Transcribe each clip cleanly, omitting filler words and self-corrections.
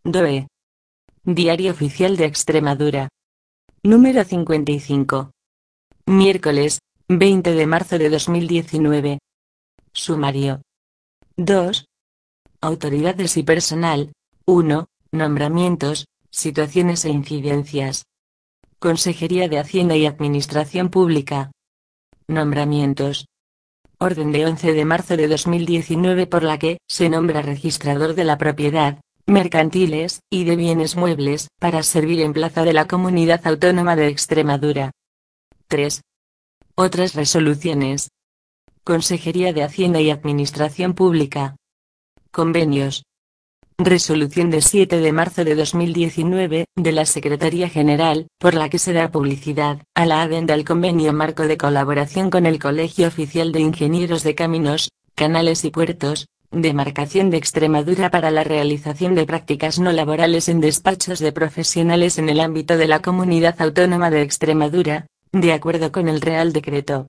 DOE. Diario Oficial de Extremadura. Número 55. Miércoles, 20 de marzo de 2019. Sumario. 2. Autoridades y personal. 1. Nombramientos, situaciones e incidencias. Consejería de Hacienda y Administración Pública. Nombramientos. Orden de 11 de marzo de 2019 por la que se nombra registrador de la propiedad, mercantiles y de bienes muebles para servir en plaza de la Comunidad Autónoma de Extremadura. 3. Otras resoluciones. Consejería de Hacienda y Administración Pública. Convenios. Resolución de 7 de marzo de 2019 de la Secretaría General, por la que se da publicidad a la adenda al Convenio Marco de Colaboración con el Colegio Oficial de Ingenieros de Caminos, Canales y Puertos, demarcación de Extremadura para la realización de prácticas no laborales en despachos de profesionales en el ámbito de la Comunidad Autónoma de Extremadura, de acuerdo con el Real Decreto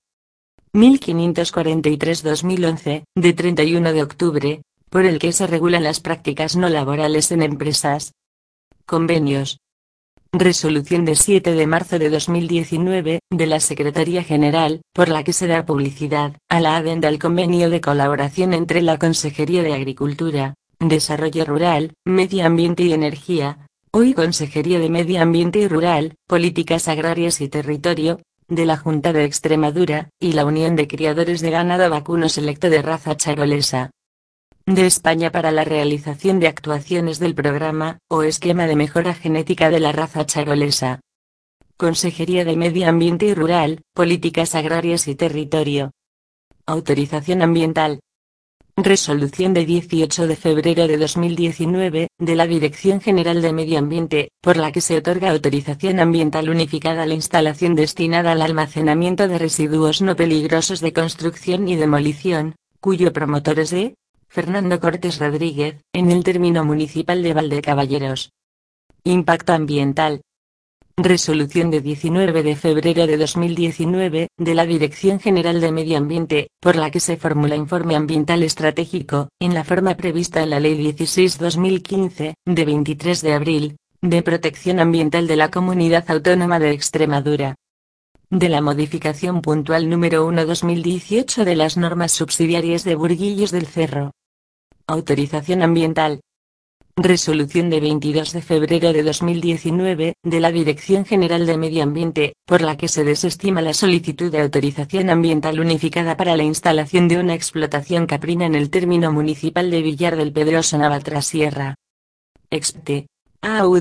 1543/2011, de 31 de octubre, por el que se regulan las prácticas no laborales en empresas. Convenios. Resolución de 7 de marzo de 2019, de la Secretaría General, por la que se da publicidad a la adenda al Convenio de Colaboración entre la Consejería de Agricultura, Desarrollo Rural, Medio Ambiente y Energía, hoy Consejería de Medio Ambiente y Rural, Políticas Agrarias y Territorio, de la Junta de Extremadura, y la Unión de Criadores de Ganado Vacuno Selecto de Raza Charolesa de España para la realización de actuaciones del programa o esquema de mejora genética de la raza charolesa. Consejería de Medio Ambiente y Rural, Políticas Agrarias y Territorio. Autorización ambiental. Resolución de 18 de febrero de 2019, de la Dirección General de Medio Ambiente, por la que se otorga autorización ambiental unificada a la instalación destinada al almacenamiento de residuos no peligrosos de construcción y demolición, cuyo promotor es Fernando Cortés Rodríguez, en el término municipal de Valdecaballeros. Impacto ambiental. Resolución de 19 de febrero de 2019, de la Dirección General de Medio Ambiente, por la que se formula informe ambiental estratégico, en la forma prevista en la Ley 16/2015, de 23 de abril, de protección ambiental de la Comunidad Autónoma de Extremadura. De la modificación puntual número 1/2018 de las normas subsidiarias de Burguillos del Cerro. Autorización ambiental. Resolución de 22 de febrero de 2019, de la Dirección General de Medio Ambiente, por la que se desestima la solicitud de autorización ambiental unificada para la instalación de una explotación caprina en el término municipal de Villar del Pedroso Navatrasierra. Expte. AU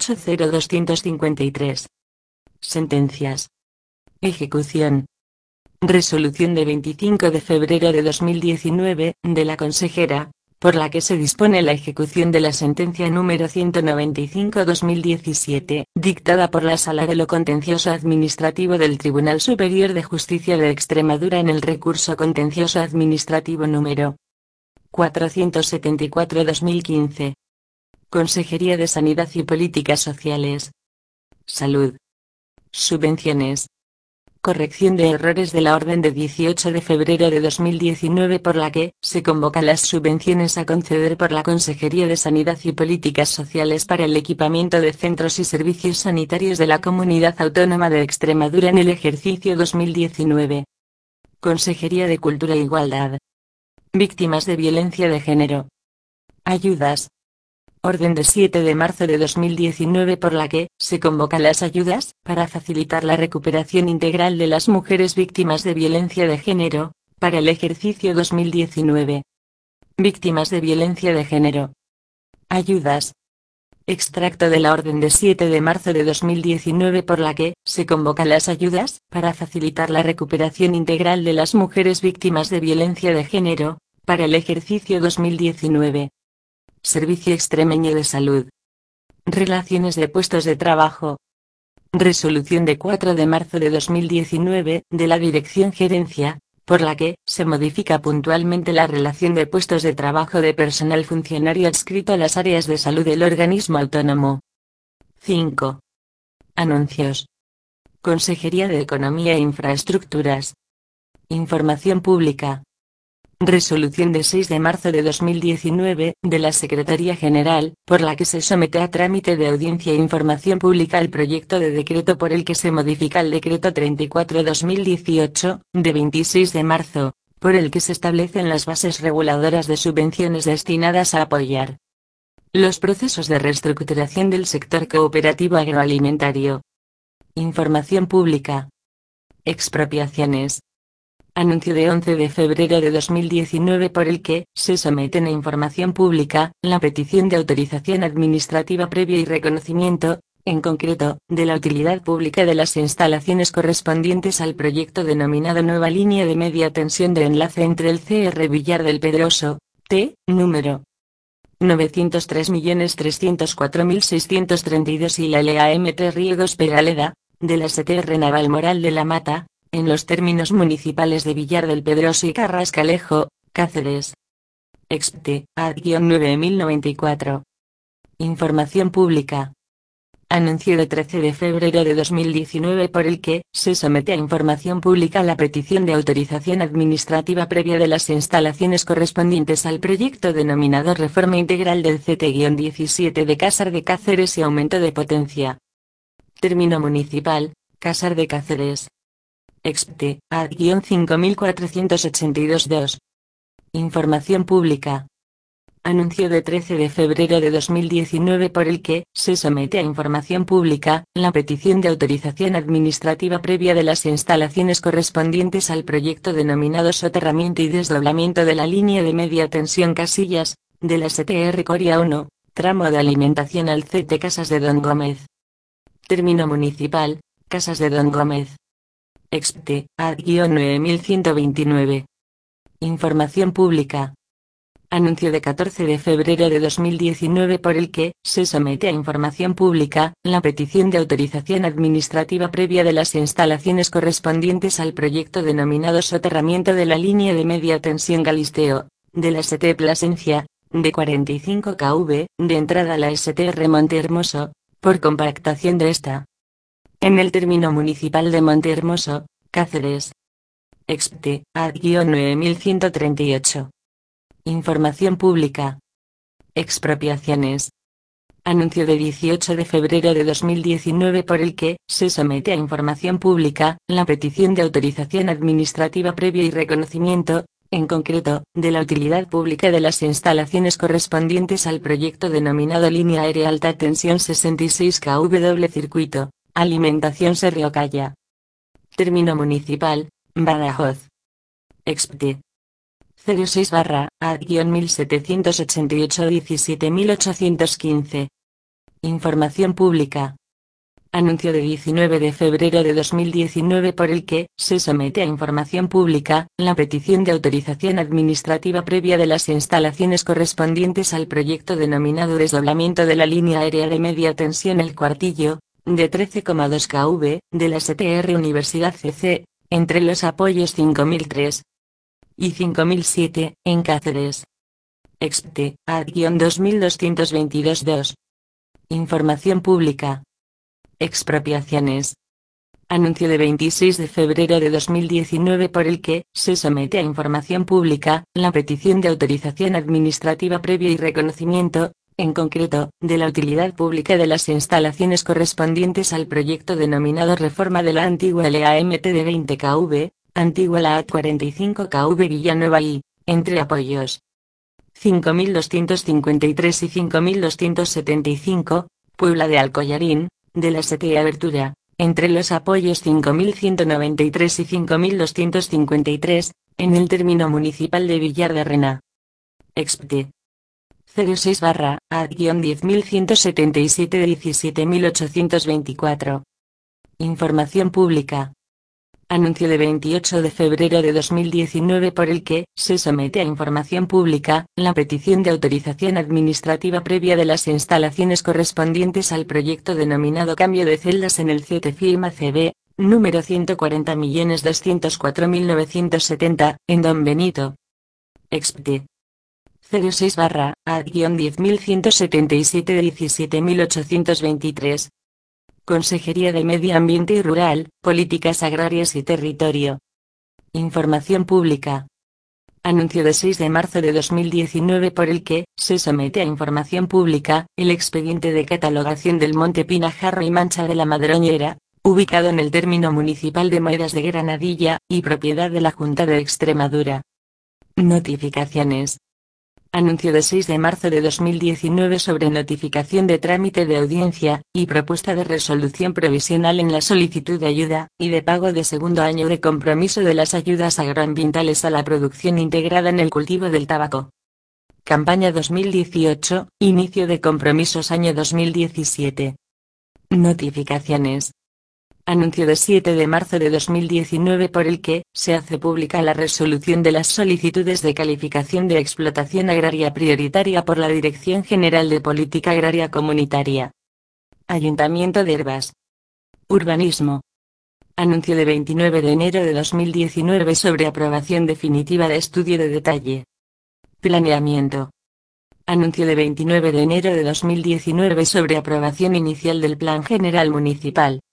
180253. Sentencias. Ejecución. Resolución de 25 de febrero de 2019, de la consejera, por la que se dispone la ejecución de la sentencia número 195/2017, dictada por la Sala de lo Contencioso Administrativo del Tribunal Superior de Justicia de Extremadura en el recurso contencioso administrativo número 474/2015. Consejería de Sanidad y Políticas Sociales. Salud. Subvenciones. Corrección de errores de la orden de 18 de febrero de 2019 por la que se convocan las subvenciones a conceder por la Consejería de Sanidad y Políticas Sociales para el equipamiento de centros y servicios sanitarios de la Comunidad Autónoma de Extremadura en el ejercicio 2019. Consejería de Cultura e Igualdad. Víctimas de violencia de género. Ayudas. Orden de 7 de marzo de 2019 por la que se convocan las ayudas para facilitar la recuperación integral de las mujeres víctimas de violencia de género, para el ejercicio 2019. Víctimas de violencia de género. Ayudas. Extracto de la orden de 7 de marzo de 2019 por la que se convocan las ayudas para facilitar la recuperación integral de las mujeres víctimas de violencia de género, para el ejercicio 2019. Servicio Extremeño de Salud. Relaciones de puestos de trabajo. Resolución de 4 de marzo de 2019, de la Dirección Gerencia, por la que se modifica puntualmente la relación de puestos de trabajo de personal funcionario adscrito a las áreas de salud del organismo autónomo. 5. Anuncios. Consejería de Economía e Infraestructuras. Información pública. Resolución de 6 de marzo de 2019, de la Secretaría General, por la que se somete a trámite de audiencia e información pública el proyecto de decreto por el que se modifica el Decreto 34/2018, de 26 de marzo, por el que se establecen las bases reguladoras de subvenciones destinadas a apoyar los procesos de reestructuración del sector cooperativo agroalimentario. Información pública. Expropiaciones. Anuncio de 11 de febrero de 2019 por el que se someten a información pública la petición de autorización administrativa previa y reconocimiento, en concreto, de la utilidad pública de las instalaciones correspondientes al proyecto denominado Nueva Línea de Media Tensión de enlace entre el CR Villar del Pedroso, T, número 903.304.632 y la LAMT Riegos Peraleda, de la STR Naval Moral de la Mata, en los términos municipales de Villar del Pedroso y Carrascalejo, Cáceres. Expte, ad-9094. Información pública. Anuncio de 13 de febrero de 2019 por el que se somete a información pública la petición de autorización administrativa previa de las instalaciones correspondientes al proyecto denominado Reforma Integral del CT-17 de Cásar de Cáceres y aumento de potencia. Término municipal, Cásar de Cáceres. Expte, ad-5482-2. Información pública. Anuncio de 13 de febrero de 2019 por el que se somete a información pública la petición de autorización administrativa previa de las instalaciones correspondientes al proyecto denominado Soterramiento y desdoblamiento de la línea de media tensión Casillas, de la STR Coria 1, tramo de alimentación al CT Casas de Don Gómez. Término municipal, Casas de Don Gómez. Expte, ad-9129. Información pública. Anuncio de 14 de febrero de 2019 por el que se somete a información pública la petición de autorización administrativa previa de las instalaciones correspondientes al proyecto denominado Soterramiento de la línea de media tensión Galisteo, de la ST Plasencia, de 45 kV, de entrada a la STR Montehermoso, por compactación de esta. En el término municipal de Montehermoso, Cáceres. Expte, ad-9138. Información pública. Expropiaciones. Anuncio de 18 de febrero de 2019 por el que se somete a información pública la petición de autorización administrativa previa y reconocimiento, en concreto, de la utilidad pública de las instalaciones correspondientes al proyecto denominado Línea Aérea Alta Tensión 66 kV doble circuito, alimentación Serriocalla. Término municipal, Badajoz. Expte. 06/ad-1788-17815. Información pública. Anuncio de 19 de febrero de 2019 por el que se somete a información pública la petición de autorización administrativa previa de las instalaciones correspondientes al proyecto denominado Desdoblamiento de la línea aérea de media tensión El Cuartillo, de 13,2 kV, de la STR Universidad CC, entre los apoyos 5003 y 5007, en Cáceres. Expte, ad-2222-2. Información pública. Expropiaciones. Anuncio de 26 de febrero de 2019 por el que se somete a información pública la petición de autorización administrativa previa y reconocimiento, en concreto, de la utilidad pública de las instalaciones correspondientes al proyecto denominado Reforma de la antigua LAMT de 20 kV, antigua la A45 kV Villanueva y, entre apoyos 5253 y 5275, Puebla de Alcoyarín, de la ST Abertura, entre los apoyos 5193 y 5253, en el término municipal de Villar de Rena. Expte. 06/ad-10177-17824. Información pública. Anuncio de 28 de febrero de 2019 por el que se somete a información pública la petición de autorización administrativa previa de las instalaciones correspondientes al proyecto denominado Cambio de celdas en el CTFIM ACB, número 140.204.970, en Don Benito. Expte. 06/ad-10177-17823. Consejería de Medio Ambiente y Rural, Políticas Agrarias y Territorio. Información pública. Anuncio de 6 de marzo de 2019 por el que se somete a información pública el expediente de catalogación del Monte Pinajarro y Mancha de la Madroñera, ubicado en el término municipal de Moedas de Granadilla, y propiedad de la Junta de Extremadura. Notificaciones. Anuncio de 6 de marzo de 2019 sobre notificación de trámite de audiencia y propuesta de resolución provisional en la solicitud de ayuda y de pago de segundo año de compromiso de las ayudas agroambientales a la producción integrada en el cultivo del tabaco. Campaña 2018, inicio de compromisos año 2017. Notificaciones. Anuncio de 7 de marzo de 2019 por el que se hace pública la resolución de las solicitudes de calificación de explotación agraria prioritaria por la Dirección General de Política Agraria Comunitaria. Ayuntamiento de Hervás. Urbanismo. Anuncio de 29 de enero de 2019 sobre aprobación definitiva de estudio de detalle. Planeamiento. Anuncio de 29 de enero de 2019 sobre aprobación inicial del Plan General Municipal.